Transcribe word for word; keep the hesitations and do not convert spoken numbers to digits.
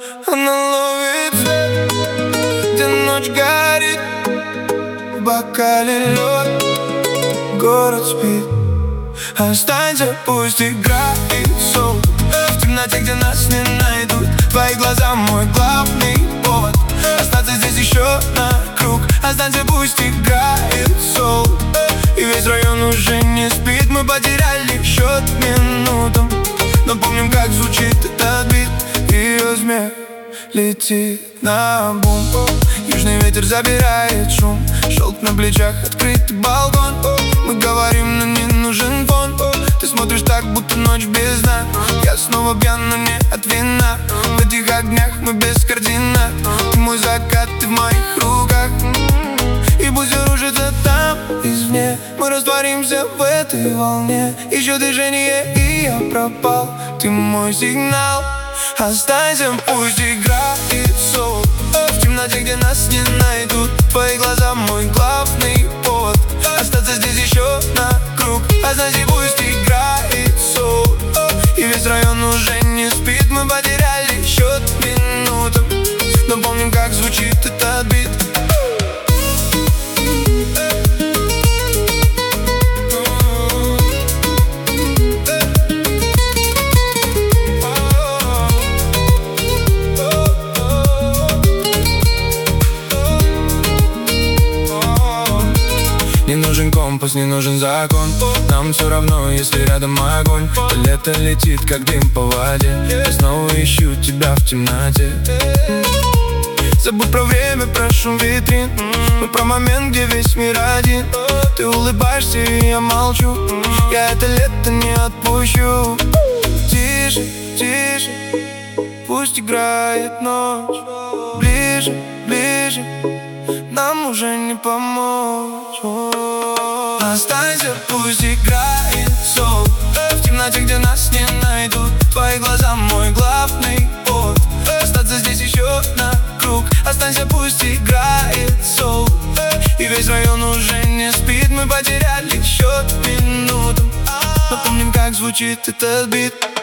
Она ловит свет, где ночь горит, в бокале лед, город спит. Останься, пусть играет сон, в темноте, где нас не найдут. Твои глаза мой главный повод остаться здесь еще на круг. Останься, пусть играет сон, и весь район уже не спит. Мы потеряли счет минутам, но помним, как звучит этот бит. Ее смех летит на бум, южный ветер забирает шум, шелк на плечах, открытый балкон. Мы говорим, но не нужен фон. Ты смотришь так, будто ночь без дна. Я снова пьян, но не от вина. В этих огнях мы без координат. Ты мой закат, ты в моих руках. И пусть все рушится там, извне, мы растворимся в этой волне. Еще движение, и я пропал. Ты мой сигнал. Останься, пусть играет сол, в темноте, где нас не найдут. Твои глаза мой главный повод остаться здесь еще на круг. Останься, пусть играет сол, и весь район уже не спит. Мы потеряли счет минутам, но помним, как звучит этот бит. Не нужен компас, не нужен закон. Нам все равно, если рядом огонь. То лето летит, как дым по воде. Я снова ищу тебя в темноте. Забудь про время, про шум витрин. Мы про момент, где весь мир один. Ты улыбаешься, и я молчу. Я это лето не отпущу. Тише, тише, пусть играет ночь. Ближе, ближе, нам уже не помочь. Останься, пусть играет сол, в темноте, где нас не найдут. Твои глаза мой главный повод остаться здесь еще на круг. Останься, пусть играет сол, и весь район уже не спит. Мы потеряли счет минутам, но помним, как звучит этот бит.